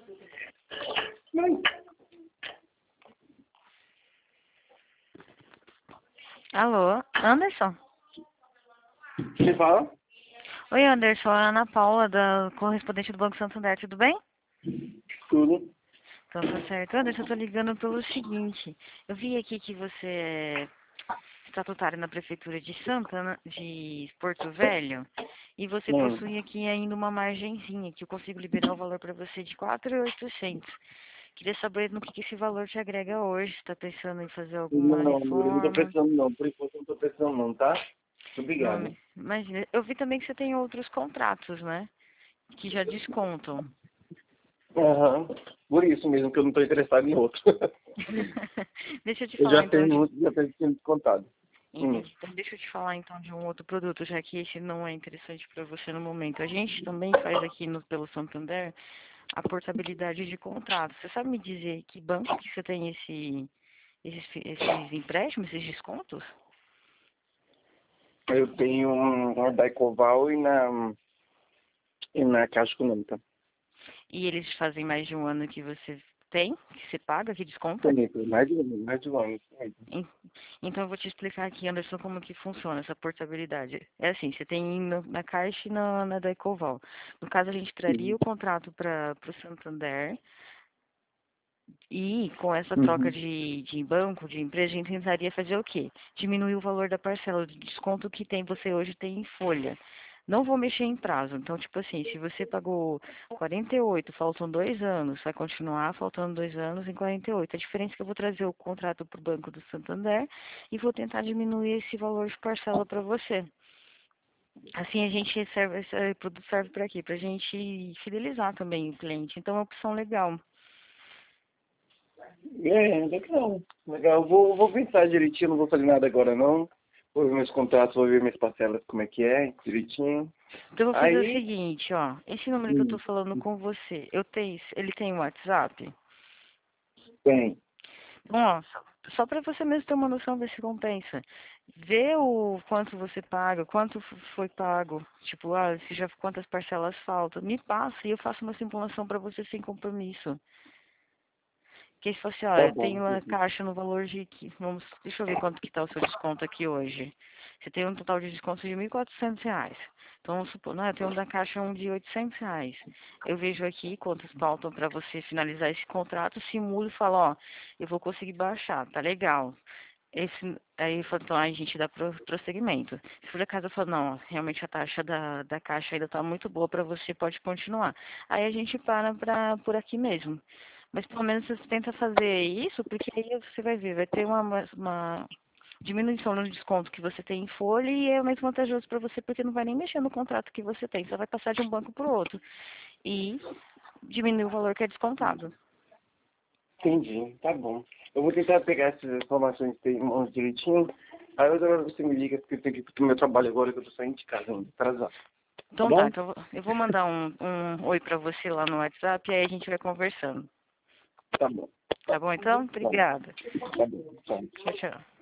Alô, Anderson? Você fala? Oi, Anderson, é a Ana Paula, da correspondente do Banco Santander, tudo bem? Tudo. Então tá certo. Anderson, eu tô ligando pelo seguinte, eu vi aqui que você é estatutário na Prefeitura de Santana, de Porto Velho, e você Hum. possui aqui ainda uma margenzinha, que eu consigo liberar o valor para você de 4.800. Queria saber no que esse valor te agrega hoje, se tá pensando em fazer alguma Não, amor, eu não tô reforma. precisando não. Por enquanto eu não tô precisando não, tá? Não, Obrigado. mas eu vi também que você tem outros contratos, né? Que já descontam. Aham. Por isso mesmo que eu não tô interessado em outro. Deixa eu te Eu falar já então tenho de. muito, já tenho descontado. Entendi. Então deixa eu te falar então de um outro produto, já que esse não é interessante para você no momento. A gente também faz aqui pelo Santander a portabilidade de contratos. Você sabe me dizer que banco que você tem esses empréstimos, esses descontos? Eu tenho uma da Ecoval e na Caixa Econômica. E eles fazem mais de um ano que você tem, que você paga, que desconta? Também, por mais de um ano. Isso mesmo. En- Então eu vou te explicar aqui, Anderson, como que funciona essa portabilidade. É assim, você tem na Caixa e na da Ecoval. No caso, a gente traria o Sim. contrato para o Santander e com essa troca Uhum. de banco, de empresa, a gente tentaria fazer o quê? Diminuir o valor da parcela de desconto que você hoje tem em folha. Não vou mexer em prazo. Então, tipo assim, se você pagou 48, faltam 2 anos, vai continuar faltando 2 anos em 48. A diferença é que eu vou trazer o contrato para o Banco do Santander e vou tentar diminuir esse valor de parcela para você. Assim a gente serve, esse produto serve para quê? Para a gente fidelizar também o cliente. Então é uma opção legal. Legal. Legal. Vou pensar direitinho, não vou fazer nada agora não. Vou ver meus contratos, vou ver minhas parcelas como é que é, direitinho. Então eu vou fazer o Aí, seguinte, ó. Esse número que eu tô hum, falando com você, ele tem um WhatsApp? tem. Bom, ó, só para você mesmo ter uma noção ver se compensa. Vê o quanto você paga, quanto foi pago, tipo, se já quantas parcelas faltam, me passa e eu faço uma simulação para você sem compromisso. Que se fosse, ó, Tá eu bom. tenho uma caixa no valor de vamos, deixa eu ver quanto que tá o seu desconto aqui hoje. Você tem um total de desconto de R$ 1.400. Então, vamos supor, não, eu tenho um da caixa um de R$ 800. Eu vejo aqui quantos faltam para você finalizar esse contrato, simulo e falo, ó, eu vou conseguir baixar, tá legal. Aí, então, a gente dá prosseguimento. Se por acaso eu falo, não, ó, realmente a taxa da caixa ainda tá muito boa para você, pode continuar. Aí a gente para por aqui mesmo. Mas pelo menos você tenta fazer isso, porque aí você vai ver, vai ter uma diminuição no desconto que você tem em folha e é mais vantajoso para você, porque não vai nem mexer no contrato que você tem, só vai passar de um banco para o outro. E diminuir o valor que é descontado. Entendi, tá bom. Eu vou tentar pegar essas informações que tem em mãos direitinho. Aí outra hora você me liga, porque eu tenho que ir pro meu trabalho agora, que eu tô saindo de casa ainda, atrasado. Tá Então tá, bom? então eu vou mandar um oi para você lá no WhatsApp e aí a gente vai conversando. Tá bom. Tá bom então? Tá bom. Obrigada. Tá bom. Tchau. Tchau, tchau.